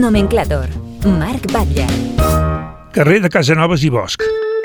Nomenclàtor. Marc Batlle. Carrer de Casanovas i Bosch.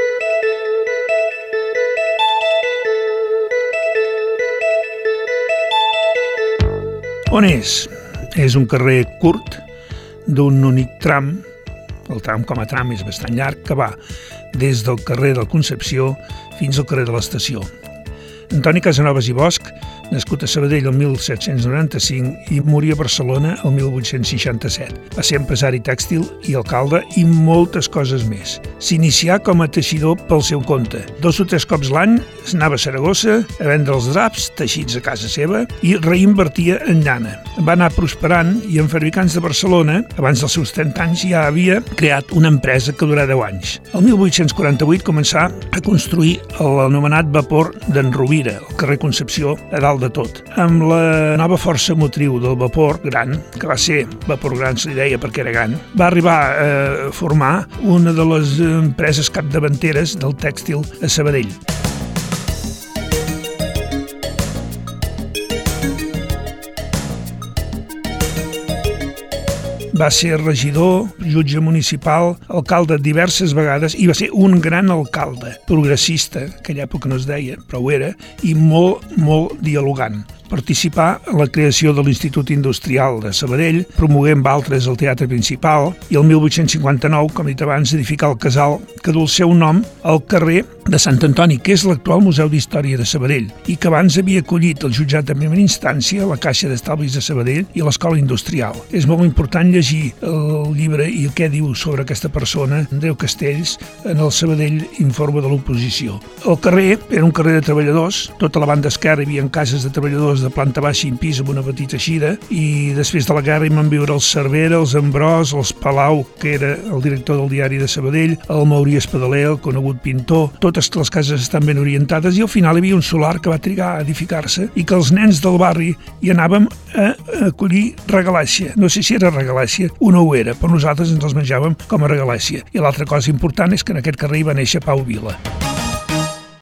On és? És un carrer curt, d'un únic tram. El tram com a tram és bastant llarg, que va des del carrer de la Concepció fins al carrer de l'Estació. Antoni Casanovas i Bosch, nascut a Sabadell el 1795 i morí a Barcelona el 1867. Va ser empresari tèxtil i alcalde i moltes coses més. S'inicià com a teixidor pel seu compte. 2 o 3 cops l'any anava a Saragossa a vendre els draps teixits a casa seva i reinvertia en llana. Va anar prosperant i en fabricants de Barcelona, abans dels seus 30 anys, ja havia creat una empresa que durà 10 anys. El 1848 començà a construir l'anomenat vapor d'en Rovira, al carrer Concepció, a dalt de tot. Amb la nova força motriu del vapor gran, que va ser vapor gran, se li deia perquè era gran, va arribar a formar una de les empreses capdavanteres del tèxtil a Sabadell. Va ser regidor, jutge municipal, alcalde diverses vegades i va ser un gran alcalde, progressista, que en aquella època no es deia, però ho era, i molt dialogant. Participà en la creació de l'Institut Industrial de Sabadell, promogué amb altres el Teatre Principal i el 1859, com he dit abans, edificà el casal que du el seu nom al carrer de Sant Antoni, que és l'actual Museu d'Història de Sabadell i que abans havia acollit el jutjat de primera instància, la Caixa d'Estalvis de Sabadell i l'Escola Industrial. És molt important llegir el llibre i què diu sobre aquesta persona, Andreu Castells, en el Sabadell Informe de l'Oposició. El carrer era un carrer de treballadors, tota la banda esquerra hi havia cases de treballadors de planta baixa i pis amb una petita eixida, i després de la guerra hi van viure els Cervera, els Ambròs, els Palau, que era el director del diari de Sabadell, el Maurí Espadaler, el conegut pintor. Totes les cases estan ben orientades i al final hi havia un solar que va trigar a edificar-se i que els nens del barri hi anàvem a acollir regalàcia. No sé si era regalàcia o no ho era, però nosaltres ens els menjàvem com a regalàcia. I l'altra cosa important és que en aquest carrer hi va néixer Pau Vila.